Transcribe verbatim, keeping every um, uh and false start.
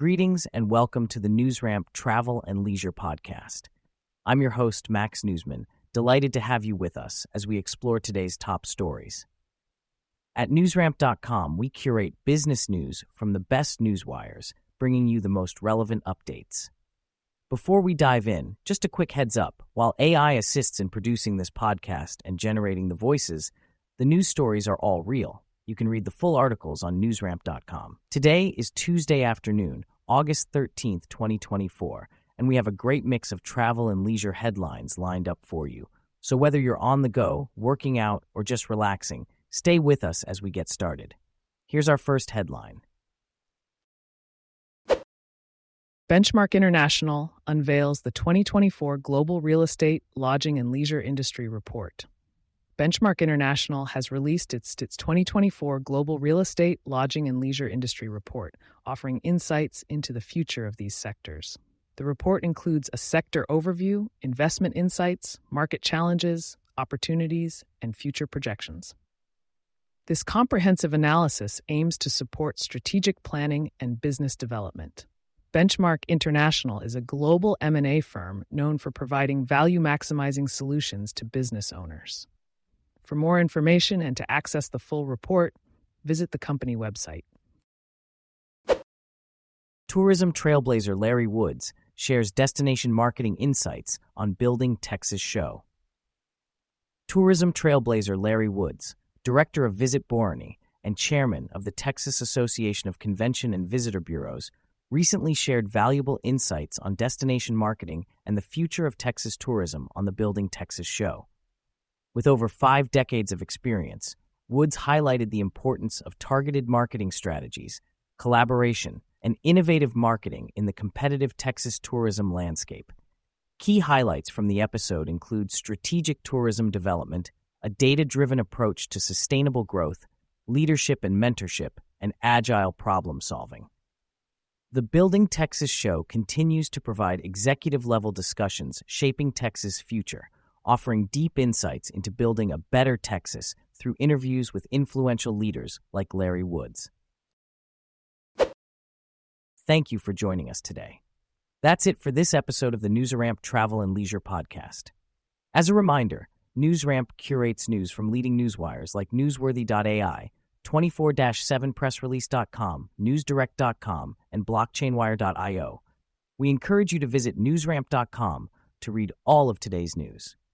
Greetings and welcome to the NewsRamp Travel and Leisure Podcast. I'm your host, Max Newsman, delighted to have you with us as we explore today's top stories. At newsramp dot com, we curate business news from the best newswires, bringing you the most relevant updates. Before we dive in, just a quick heads up. While A I assists in producing this podcast and generating the voices, the news stories are all real. You can read the full articles on newsramp dot com. Today is Tuesday afternoon, August thirteenth, twenty twenty-four, and we have a great mix of travel and leisure headlines lined up for you. So whether you're on the go, working out, or just relaxing, stay with us as we get started. Here's our first headline. Benchmark International unveils the twenty twenty-four Global Real Estate, Lodging, and Leisure Industry Report. Benchmark International has released its, its twenty twenty-four Global Real Estate, Lodging, and Leisure Industry Report, offering insights into the future of these sectors. The report includes a sector overview, investment insights, market challenges, opportunities, and future projections. This comprehensive analysis aims to support strategic planning and business development. Benchmark International is a global M and A firm known for providing value-maximizing solutions to business owners. For more information and to access the full report, visit the company website. Tourism trailblazer Larry Woods shares destination marketing insights on Building Texas Show. Tourism trailblazer Larry Woods, director of Visit Borneo and chairman of the Texas Association of Convention and Visitor Bureaus, recently shared valuable insights on destination marketing and the future of Texas tourism on the Building Texas Show. With over five decades of experience, Woods highlighted the importance of targeted marketing strategies, collaboration, and innovative marketing in the competitive Texas tourism landscape. Key highlights from the episode include strategic tourism development, a data-driven approach to sustainable growth, leadership and mentorship, and agile problem-solving. The Building Texas Show continues to provide executive-level discussions shaping Texas' future, offering deep insights into building a better Texas through interviews with influential leaders like Larry Woods. Thank you for joining us today. That's it for this episode of the NewsRamp Travel and Leisure Podcast. As a reminder, NewsRamp curates news from leading newswires like newsworthy dot A I, twenty-four seven press release dot com, newsdirect dot com, and blockchainwire dot io. We encourage you to visit newsramp dot com to read all of today's news.